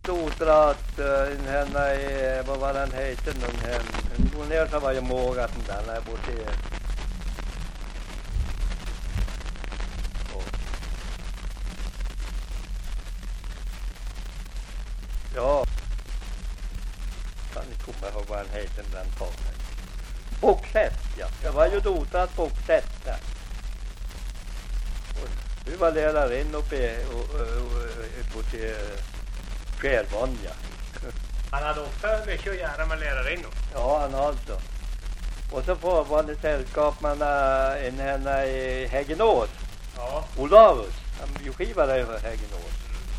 dotra att henne är, vad var den heter nu, en går ner så var jag mågat den där borta i. Ja, kan ni komma ihåg vad han heter den fången? Boxett, ja. Det var ju dotrat Boxett där. Vi var lärarin uppe till Skärvånja. Han hade också mycket att göra med lärarinnor. Ja, han hade. Och så var det sällskap med en henne i Häggenås. Ja. Olavus. Han skivade över Häggenås.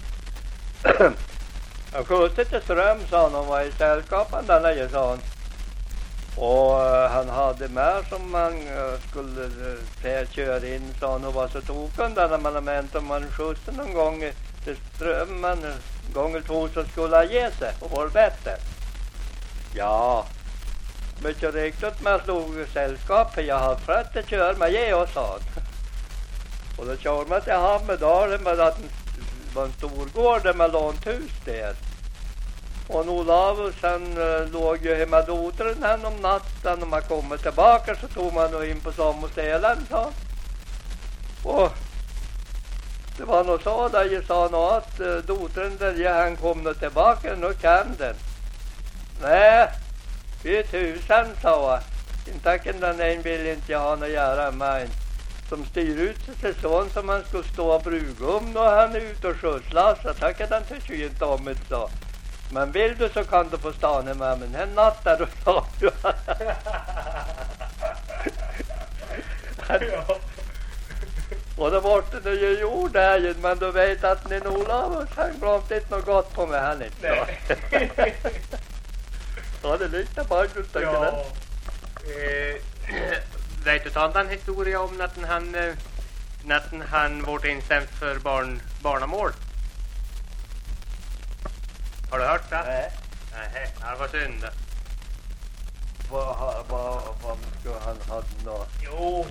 Jag skötte till Ström, sa han var i sällskapen där nere, sa han. Och han hade med som man skulle köra in, sa han, och var så token där när man menade om man skjutsade någon gång till Strömmen, en gång eller två, så skulle han ge sig och var bättre. Ja, mycket riktigt man slog sällskap, för jag har frätt att köra med ge och, sa han. Och då körde man till Hammerdalen med att det var en stor gård där man lånade hus där. Och Olavus han låg ju hemma dotren här om natten. När man kommer tillbaka så tog man in på sommarställen, sa. Och det var nog så där jag sa nog att dotren där han kom nog tillbaka, nu kan den. Nej, det är 1000, sa jag. Inte den en vill inte jag ha något att göra med en som styr ut sig till sån som man skulle stå och brugum och han är ute och skjutslas. Så tackar den tycker ju inte om det, så. Men vill du så kan du få stanna med, men en natt där du sa du. Och då var det ju gjord där, men du vet att ni Olavus, han glömde inte något gott på mig, han inte. Ja, det liknar bara just det. Ja. Vet du ta en historia om natten han vart instämt för barnamål? Har du hört det? Nej. Nej, det var synd. Vad skulle han ha nå? Jo,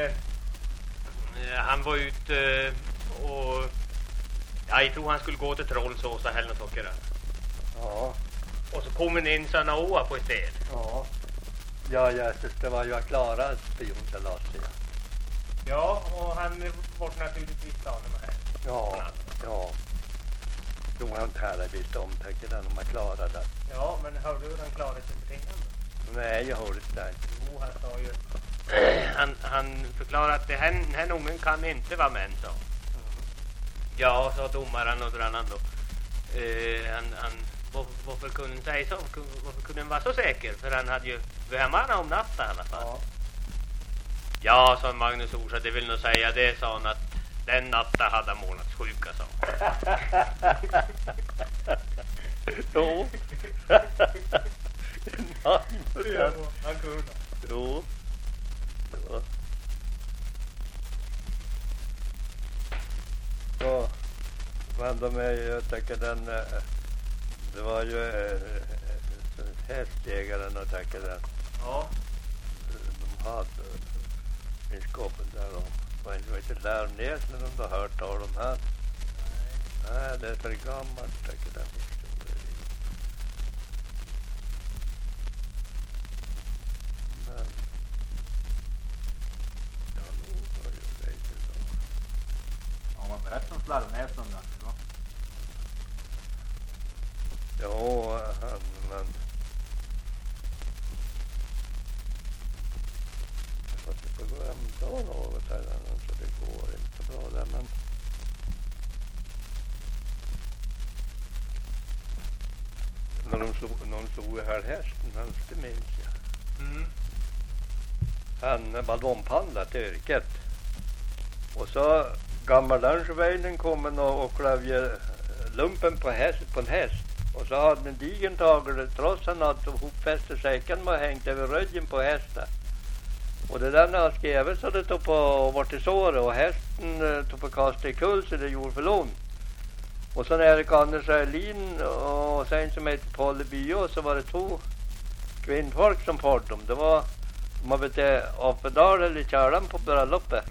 han var ute och jag tror han skulle gå till Trollsås eller något sånt där. Ja. Och så kom han in såna åa på ett sted. Ja. Ja, det var ju Klara spion till Lasse. Ja, och han var naturligtvis staden med här. Ja. Jo, han hade visst omtäckt den om man klarade det. Ja, men hörde du hur han klarade sig för tingande? Nej, jag hörde inte det. Jo, han sa ju... han förklarade att den här ungen kan inte vara män, så. Ja, sa domaren och drannan då. Varför kunde han säga så? Varför kunde han vara så säker? För han hade ju hemma om natten i alla fall. Ja, sa Magnus Orsa, det vill nog säga det, sa han, att den natten hade han månadssjuka, sa Jo. han kunde. Jo. Ja. Men de är ju, jag tycker den, det var ju hästjägaren och tycker den. Ja. De hade inskapen där de var inte där ner när de har hört av de här. Nej, det är för gammalt, tycker den. Men ja, nu var ju det då. Ja, man berättar om Slarvnäs om det. Ja, men fast det får gå hem då något här, så det går inte bra där, men när de slog här hästen, det minns jag. Han ballongpandlar till yrket. Och så gammal landsvägen kommer och klavjer lumpen på en häst. Och så hade en digen tagit trots han hade hopfäst säcken med hängt över ryggen på hästen. Och det där när han skrev så det tog på vart i såret och hästen tog på kast i kull så det gjorde för lån. Och så Erik Anders Erlin och sen som heter Paul By och så var det 2 kvinnfolk som fått dem. Det var, man vet inte, Apedal eller Kärlan på bröllopet.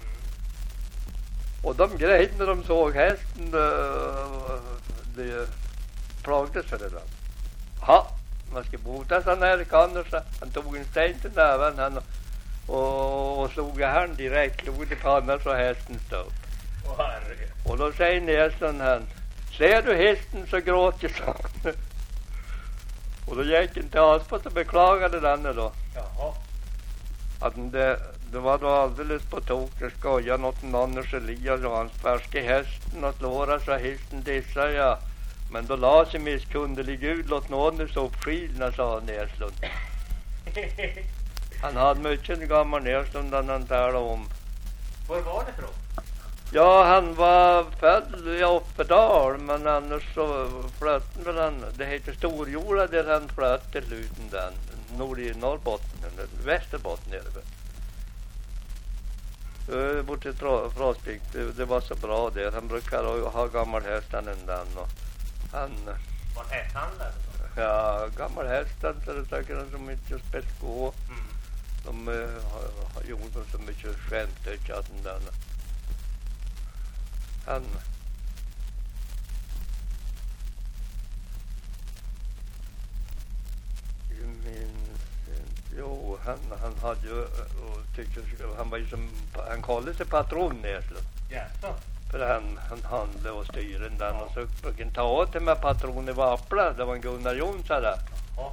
Och de grejt när de såg hästen plagdes för det då. Ja, man ska bota sån här kannersa. Han tog en sten till näven han och slog han direkt, slog i pannan så hästen stod. Och då säger Näslund han, ser du hästen så gråter så. Och då gick inte Aspa så beklagade den då. Jaha. Att det var då alldeles på tok. Det skojar något Anders Elias och hans färske hästen och slåra så hästen dissar jag. Men då la sig misskunderlig Gud låt någon stå uppskilna, sa Näslund. Han hade mycket gammal Näslund han talade om. Var var det från? Ja, han var född i Offerdal, men annars så flöt väl han, det heter Storjorda där han flöt till luten den, i Norrbotten, eller Västerbotten är det väl. Bort till Frostvik, det var så bra där, han brukar ha gammal hästan än den och han... Var hästhandlare då? Ja, gammal hästan så det säkert han som inte spelat gå. De har gjort så mycket skämt i chatten där. Han han hade ju tyckte han var ju som han kallade sig patron Näslund. Ja, så. För han handlade och styrde den och så brukade han ta åt det med patron i Vappla. Det var en Gunnar Jonsson där. Ja.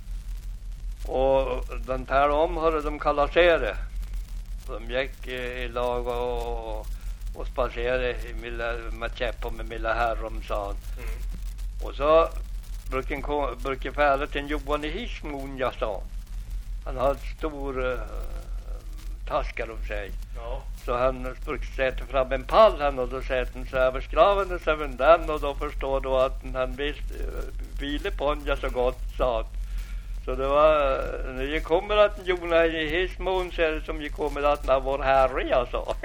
Och den här om hade de kallat sig det. De gick i lag och spacerade med käppar med Milla Herrom, sa han. Och så brukade färda till en Johan i Hismon, jag sa. Han hade stor taskar om sig. Ja. Så han brukade sätta fram en pall han och då sätter han sig över skraven och så den och då förstår du att han ville på en så gott, sa han. Så det var, när jag kommer att Jonas i Hismon så är det som jag kommer att när vår herre, jag sa.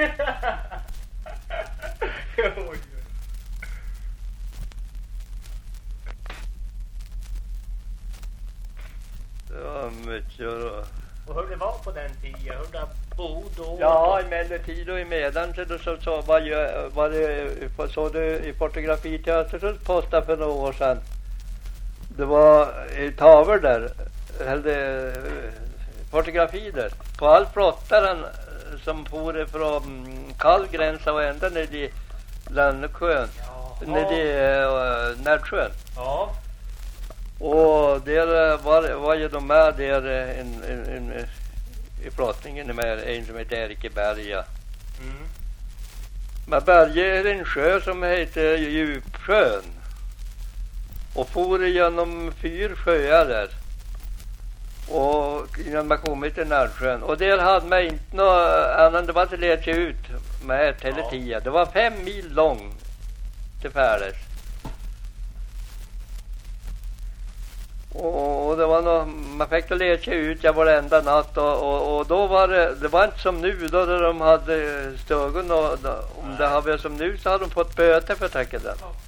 Det var mycket då. Och hur det var på den tiden, hur det bodde då? Ja, emellertid och emellan så var det så det i Fotografiteaterns posta för några år sedan. Det var i tavlor där, eller fotografi där, på all flottaren som for från Kallgränsa och ända ner i Landsjön, ner i Närdsjön. Ja. Och där var ju de med där i flottningen med en som heter Erik Berga. Men Berge är en sjö som heter Djupsjön. Och for genom 4 sjöar där. Och innan man kommit till Närdsjön. Och där hade man inte något annan, det var att leda sig ut med 1 eller 10. Det var 5 mil lång till färdes. Och det var nog, man fick att leda sig ut varenda natt och då var det var inte som nu då de hade stögen och om det hade varit som nu så hade de fått böter för tacket den.